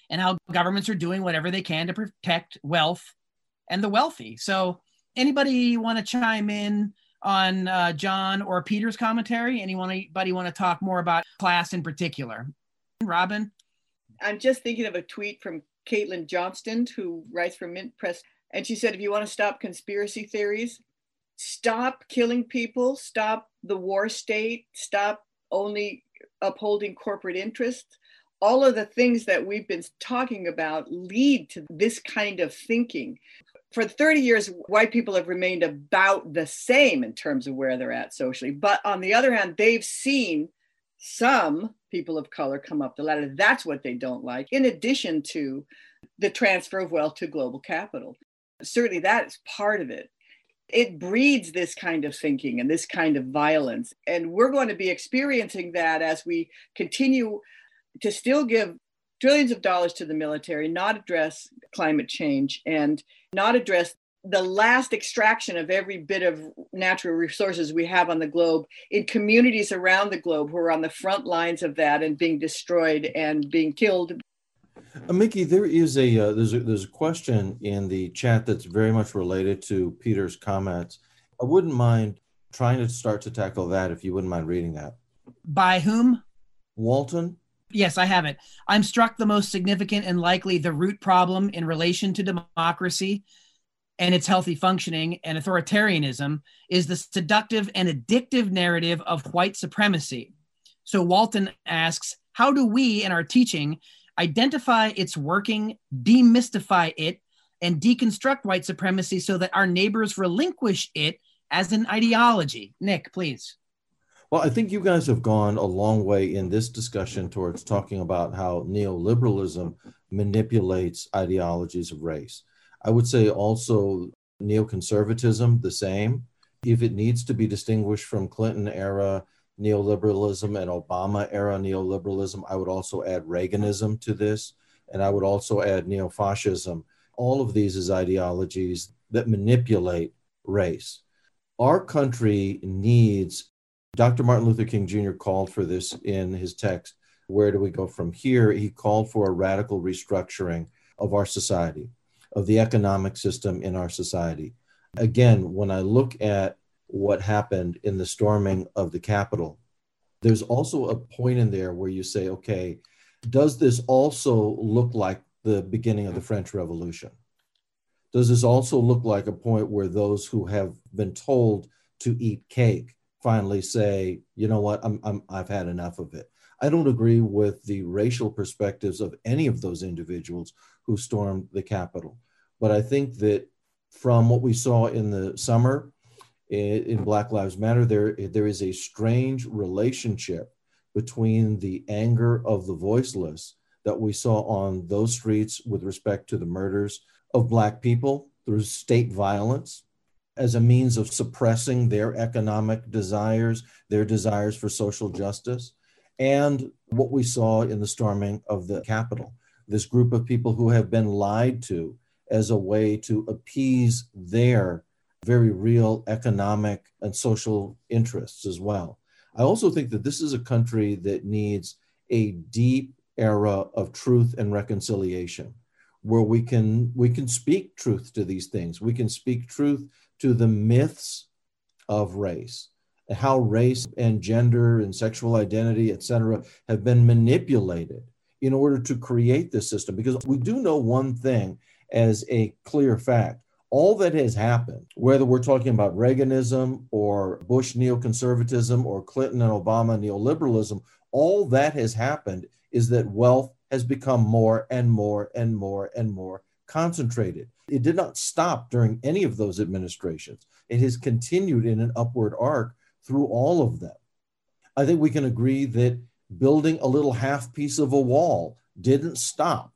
and how governments are doing whatever they can to protect wealth and the wealthy. So anybody want to chime in on uh, John or Peter's commentary? Anyone, anybody want to talk more about class in particular? Robin? I'm just thinking of a tweet from Caitlin Johnston, who writes for Mint Press. And she said, if you want to stop conspiracy theories, stop killing people, stop the war state, stop only upholding corporate interests. All of the things that we've been talking about lead to this kind of thinking. For thirty years, white people have remained about the same in terms of where they're at socially. But on the other hand, they've seen some people of color come up the ladder. That's what they don't like, in addition to the transfer of wealth to global capital. Certainly that is part of it. It breeds this kind of thinking and this kind of violence. And we're going to be experiencing that as we continue to still give trillions of dollars to the military, not address climate change, and not address the last extraction of every bit of natural resources we have on the globe in communities around the globe who are on the front lines of that and being destroyed and being killed. Uh, Mickey, there is a, uh, there's a there's a question in the chat that's very much related to Peter's comments. I wouldn't mind trying to start to tackle that if you wouldn't mind reading that. By whom? Walton? Yes, I have it. I'm struck the most significant and likely the root problem in relation to democracy and its healthy functioning and authoritarianism is the seductive and addictive narrative of white supremacy. So Walton asks, how do we in our teaching identify its working, demystify it, and deconstruct white supremacy so that our neighbors relinquish it as an ideology? Nick, please. Well, I think you guys have gone a long way in this discussion towards talking about how neoliberalism manipulates ideologies of race. I would say also neoconservatism, the same. If it needs to be distinguished from Clinton era neoliberalism and Obama era neoliberalism, I would also add Reaganism to this, and I would also add neofascism. All of these as ideologies that manipulate race. Our country needs, Doctor Martin Luther King Junior called for this in his text, Where Do We Go From Here? He called for a radical restructuring of our society, of the economic system in our society. Again, when I look at what happened in the storming of the Capitol, there's also a point in there where you say, okay, does this also look like the beginning of the French Revolution? Does this also look like a point where those who have been told to eat cake finally say, you know what, I'm, I'm, I've had enough of it? I don't agree with the racial perspectives of any of those individuals who stormed the Capitol. But I think that from what we saw in the summer in, in Black Lives Matter, there, there is a strange relationship between the anger of the voiceless that we saw on those streets with respect to the murders of Black people through state violence as a means of suppressing their economic desires, their desires for social justice, and what we saw in the storming of the Capitol, this group of people who have been lied to as a way to appease their very real economic and social interests as well. I also think that this is a country that needs a deep era of truth and reconciliation, where we can we can speak truth to these things. We can speak truth to the myths of race, and how race and gender and sexual identity, et cetera, have been manipulated in order to create this system. Because we do know one thing as a clear fact. All that has happened, whether we're talking about Reaganism or Bush neoconservatism or Clinton and Obama neoliberalism, all that has happened is that wealth has become more and more and more and more concentrated. It did not stop during any of those administrations. It has continued in an upward arc through all of them. I think we can agree that building a little half piece of a wall didn't stop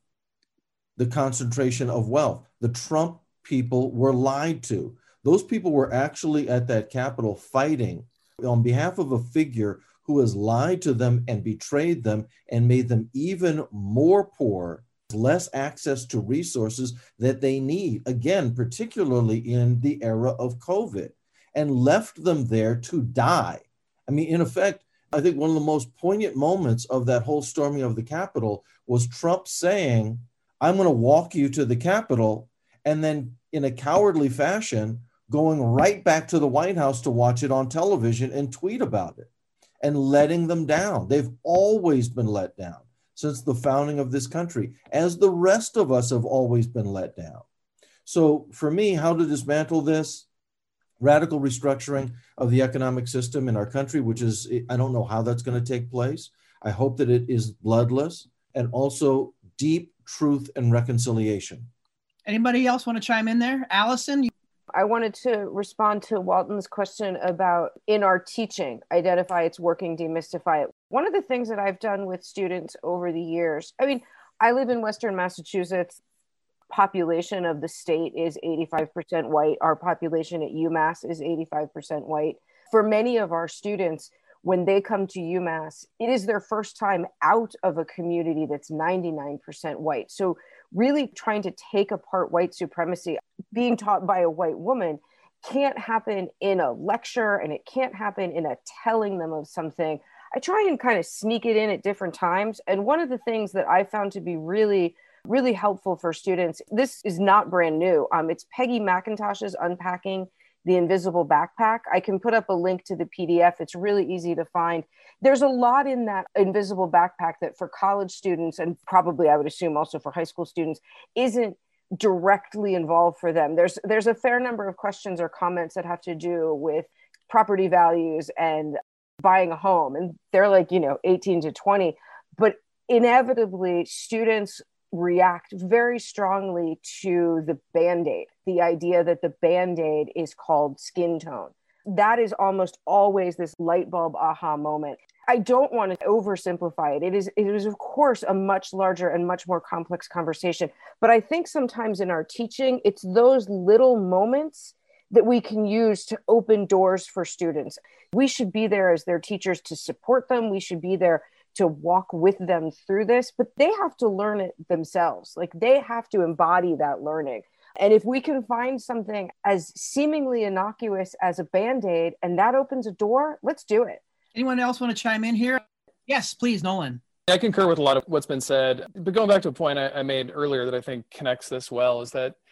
the concentration of wealth. The Trump people were lied to. Those people were actually at that Capitol fighting on behalf of a figure who has lied to them and betrayed them and made them even more poor, less access to resources that they need, again, particularly in the era of COVID, and left them there to die. I mean, in effect, I think one of the most poignant moments of that whole storming of the Capitol was Trump saying, I'm going to walk you to the Capitol, and then in a cowardly fashion, going right back to the White House to watch it on television and tweet about it and letting them down. They've always been let down since the founding of this country, as the rest of us have always been let down. So for me, how to dismantle this? Radical restructuring of the economic system in our country, which is, I don't know how that's going to take place. I hope that it is bloodless, and also deep truth and reconciliation. Anybody else want to chime in there? Allison? You- I wanted to respond to Walton's question about in our teaching, identify its working, demystify it. One of the things that I've done with students over the years, I mean, I live in Western Massachusetts. Population of the state is eighty-five percent white. Our population at UMass is eighty-five percent white. For many of our students, when they come to UMass, it is their first time out of a community that's ninety-nine percent white. So really trying to take apart white supremacy, being taught by a white woman, can't happen in a lecture, and it can't happen in a telling them of something. I try and kind of sneak it in at different times. And one of the things that I found to be really really helpful for students. This is not brand new. Um, it's Peggy McIntosh's Unpacking the Invisible Backpack. I can put up a link to the P D F. It's really easy to find. There's a lot in that invisible backpack that for college students, and probably I would assume also for high school students, isn't directly involved for them. There's, there's a fair number of questions or comments that have to do with property values and buying a home. And they're like, you know, eighteen to twenty, but inevitably students react very strongly to the Band-Aid, the idea that the Band-Aid is called skin tone. That is almost always this light bulb aha moment. I don't want to oversimplify it. It is, it is, of course, a much larger and much more complex conversation. But I think sometimes in our teaching, it's those little moments that we can use to open doors for students. We should be there as their teachers to support them. We should be there to walk with them through this, but they have to learn it themselves. Like they have to embody that learning. And if we can find something as seemingly innocuous as a Band-Aid and that opens a door, let's do it. Anyone else want to chime in here? Yes, please, Nolan. I concur with a lot of what's been said, but going back to a point I, I made earlier that I think connects this well is that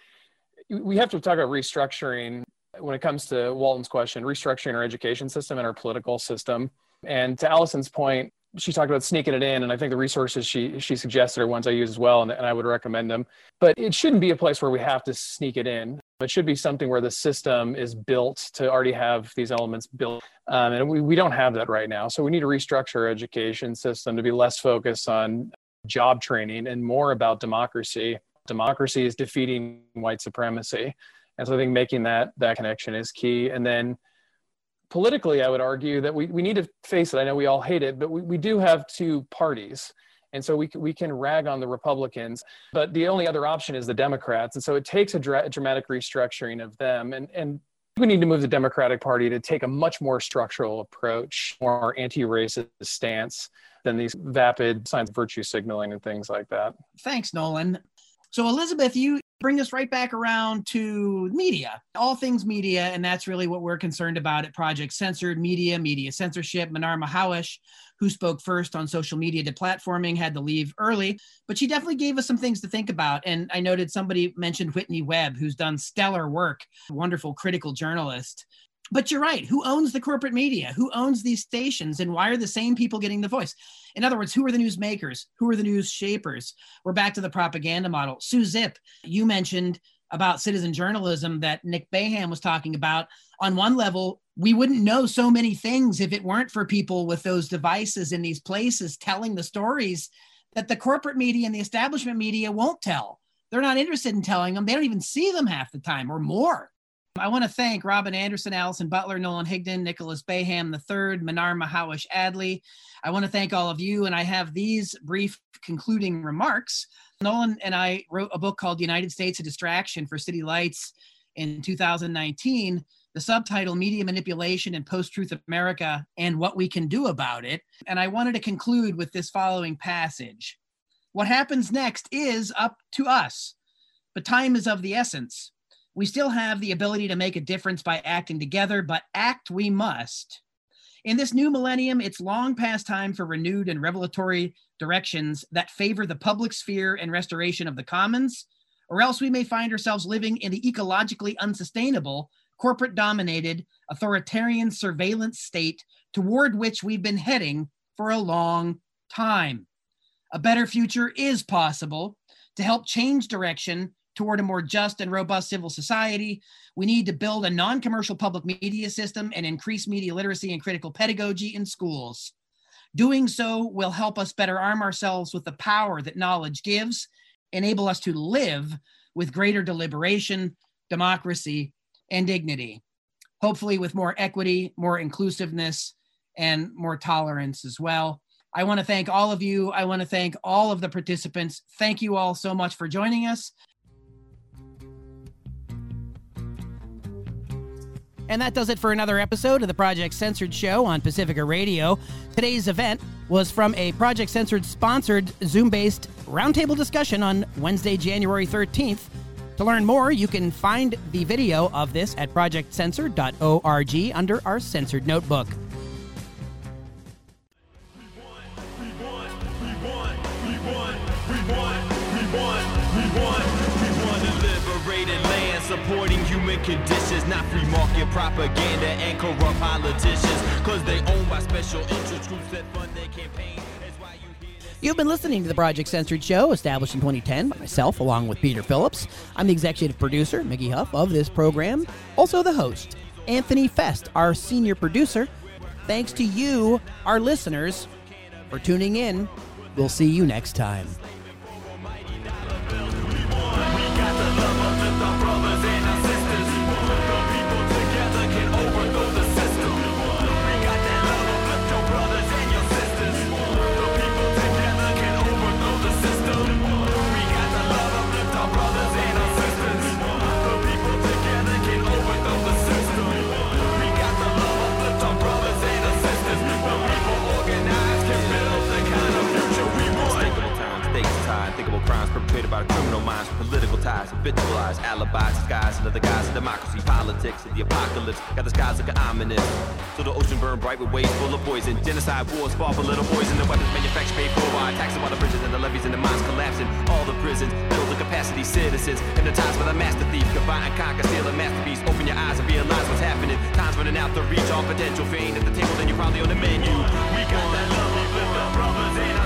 we have to talk about restructuring when it comes to Walton's question, restructuring our education system and our political system. And to Allison's point, she talked about sneaking it in, and I think the resources she she suggested are ones I use as well, and, and I would recommend them. But it shouldn't be a place where we have to sneak it in. It should be something where the system is built to already have these elements built. Um, and we, we don't have that right now. So we need to restructure our education system to be less focused on job training and more about democracy. Democracy is defeating white supremacy. And so I think making that that connection is key. And then politically, I would argue that we, we need to face it. I know we all hate it, but we, we do have two parties. And so we, we can rag on the Republicans, but the only other option is the Democrats. And so it takes a dra- dramatic restructuring of them. And, and we need to move the Democratic Party to take a much more structural approach, more anti-racist stance than these vapid signs of virtue signaling and things like that. Thanks, Nolan. So Elizabeth, you bring us right back around to media, all things media. And that's really what we're concerned about at Project Censored, media, media censorship. Manar Mahawish, who spoke first on social media deplatforming, had to leave early, but she definitely gave us some things to think about. And I noted somebody mentioned Whitney Webb, who's done stellar work, wonderful critical journalist. But you're right. Who owns the corporate media? Who owns these stations? And why are the same people getting the voice? In other words, who are the news makers? Who are the news shapers? We're back to the propaganda model. Sue Zipp, you mentioned about citizen journalism that Nick Baham was talking about. On one level, we wouldn't know so many things if it weren't for people with those devices in these places telling the stories that the corporate media and the establishment media won't tell. They're not interested in telling them. They don't even see them half the time or more. I want to thank Robin Anderson, Allison Butler, Nolan Higdon, Nicholas Baham the third, Manar Mahawish Adley. I want to thank all of you, and I have these brief concluding remarks. Nolan and I wrote a book called United States, a Distraction for City Lights in two thousand nineteen. The subtitle, Media Manipulation in Post-Truth America and What We Can Do About It. And I wanted to conclude with this following passage. What happens next is up to us, but time is of the essence. We still have the ability to make a difference by acting together, but act we must. In this new millennium, it's long past time for renewed and revelatory directions that favor the public sphere and restoration of the commons, or else we may find ourselves living in the ecologically unsustainable, corporate-dominated, authoritarian surveillance state toward which we've been heading for a long time. A better future is possible. To help change direction toward a more just and robust civil society, we need to build a non-commercial public media system and increase media literacy and critical pedagogy in schools. Doing so will help us better arm ourselves with the power that knowledge gives, enable us to live with greater deliberation, democracy, and dignity. Hopefully with more equity, more inclusiveness, and more tolerance as well. I want to thank all of you. I want to thank all of the participants. Thank you all so much for joining us. And that does it for another episode of the Project Censored Show on Pacifica Radio. Today's event was from a Project Censored sponsored Zoom-based roundtable discussion on Wednesday, January thirteenth. To learn more, you can find the video of this at project censored dot org under our Censored Notebook. Supporting human conditions, not free market propaganda and corrupt politicians, cause they owned by special interest groups that fund their campaigns. You've been listening to the Project Censored Show, established in twenty ten by myself, along with Peter Phillips. I'm the executive producer, Mickey Huff, of this program. Also the host, Anthony Fest, our senior producer. Thanks to you, our listeners, for tuning in. We'll see you next time. Crimes perpetrated by the criminal minds, political ties, habitualized alibis, disguised under the guise of democracy, politics, and the apocalypse. Got the skies looking ominous. So the ocean burned bright with waves full of poison. Genocide wars fought for little boys, and the weapons manufactured paid for by taxing while the bridges and the levees and the mines collapsing. All the prisons build the capacity citizens, hypnotized by the master thief. Combine and conquer, steal a masterpiece. Open your eyes and realize what's happening. Time's running out to reach all potential. If you ain't at the table, then you're probably on the menu. We got that love, we lift our brothers in.